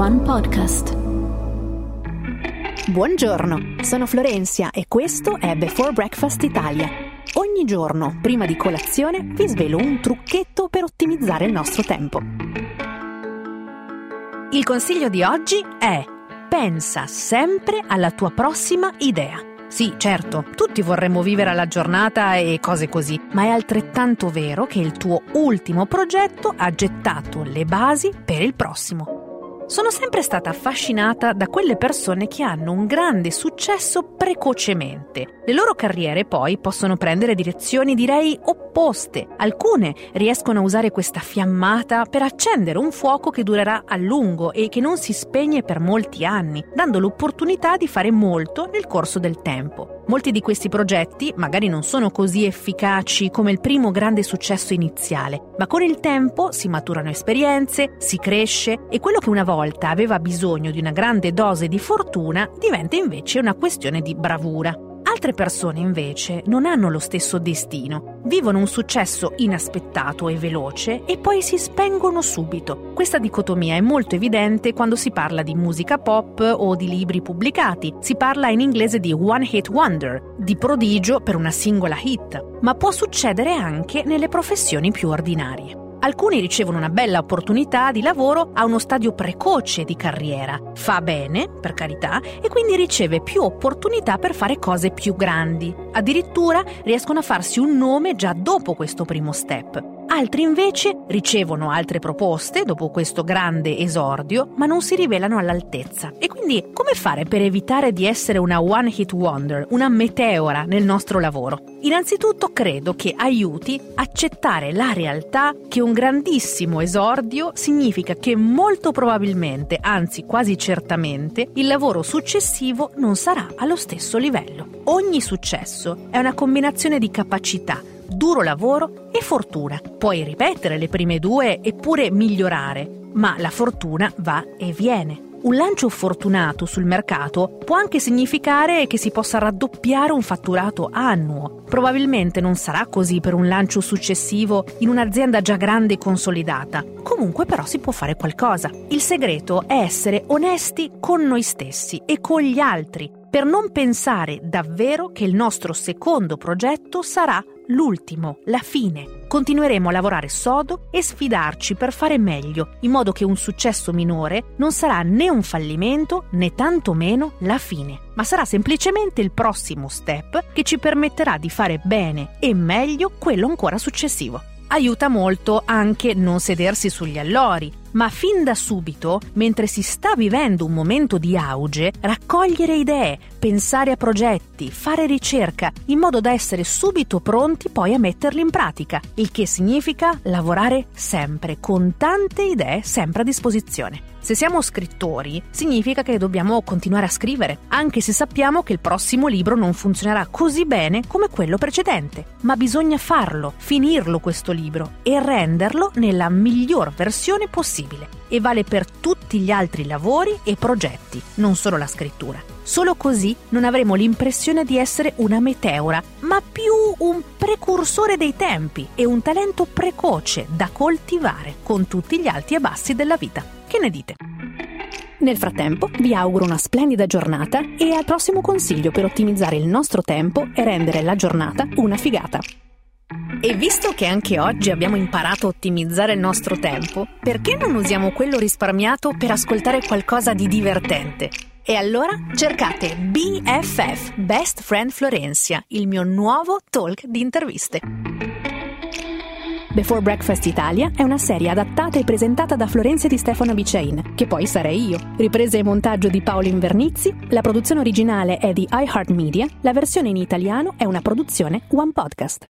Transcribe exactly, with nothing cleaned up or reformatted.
One Podcast. Buongiorno, sono Florenzia e questo è Before Breakfast Italia. Ogni giorno, prima di colazione, vi svelo un trucchetto per ottimizzare il nostro tempo. Il consiglio di oggi è: pensa sempre alla tua prossima idea. Sì, certo, tutti vorremmo vivere alla giornata e cose così, ma è altrettanto vero che il tuo ultimo progetto ha gettato le basi per il prossimo. Sono sempre stata affascinata da quelle persone che hanno un grande successo precocemente. Le loro carriere poi possono prendere direzioni, direi, opposte. Alcune riescono a usare questa fiammata per accendere un fuoco che durerà a lungo e che non si spegne per molti anni, dando l'opportunità di fare molto nel corso del tempo. Molti di questi progetti magari non sono così efficaci come il primo grande successo iniziale, ma con il tempo si maturano esperienze, si cresce e quello che una volta aveva bisogno di una grande dose di fortuna diventa invece una questione di bravura. Altre persone invece non hanno lo stesso destino, vivono un successo inaspettato e veloce e poi si spengono subito. Questa dicotomia è molto evidente quando si parla di musica pop o di libri pubblicati. Si parla in inglese di one hit wonder, di prodigio per una singola hit, ma può succedere anche nelle professioni più ordinarie. Alcuni ricevono una bella opportunità di lavoro a uno stadio precoce di carriera, fa bene, per carità, e quindi riceve più opportunità per fare cose più grandi. Addirittura riescono a farsi un nome già dopo questo primo step. Altri invece ricevono altre proposte dopo questo grande esordio, ma non si rivelano all'altezza. E quindi come fare per evitare di essere una one hit wonder, una meteora nel nostro lavoro? Innanzitutto credo che aiuti accettare la realtà che un grandissimo esordio significa che molto probabilmente, anzi quasi certamente, il lavoro successivo non sarà allo stesso livello. Ogni successo è una combinazione di capacità, duro lavoro e fortuna. Puoi ripetere le prime due eppure migliorare, ma la fortuna va e viene. Un lancio fortunato sul mercato può anche significare che si possa raddoppiare un fatturato annuo. Probabilmente non sarà così per un lancio successivo in un'azienda già grande e consolidata. Comunque però si può fare qualcosa. Il segreto è essere onesti con noi stessi e con gli altri, per non pensare davvero che il nostro secondo progetto sarà l'ultimo, la fine. Continueremo a lavorare sodo e sfidarci per fare meglio, in modo che un successo minore non sarà né un fallimento né tantomeno la fine, ma sarà semplicemente il prossimo step che ci permetterà di fare bene e meglio quello ancora successivo. Aiuta molto anche non sedersi sugli allori, ma fin da subito, mentre si sta vivendo un momento di auge, raccogliere idee, pensare a progetti, fare ricerca, in modo da essere subito pronti poi a metterli in pratica, il che significa lavorare sempre, con tante idee sempre a disposizione. Se siamo scrittori, significa che dobbiamo continuare a scrivere, anche se sappiamo che il prossimo libro non funzionerà così bene come quello precedente. Ma bisogna farlo, finirlo questo libro e renderlo nella miglior versione possibile. E vale per tutti gli altri lavori e progetti, non solo la scrittura. Solo così non avremo l'impressione di essere una meteora, ma più un precursore dei tempi e un talento precoce da coltivare con tutti gli alti e bassi della vita. Che ne dite? Nel frattempo, vi auguro una splendida giornata e al prossimo consiglio per ottimizzare il nostro tempo e rendere la giornata una figata. E visto che anche oggi abbiamo imparato a ottimizzare il nostro tempo, perché non usiamo quello risparmiato per ascoltare qualcosa di divertente? E allora cercate B F F, Best Friend Florenzia, il mio nuovo talk di interviste. Before Breakfast Italia è una serie adattata e presentata da Florenzia Di Stefano Bicain, che poi sarei io. Riprese e montaggio di Paolo Invernizzi, la produzione originale è di iHeartMedia, la versione in italiano è una produzione One Podcast.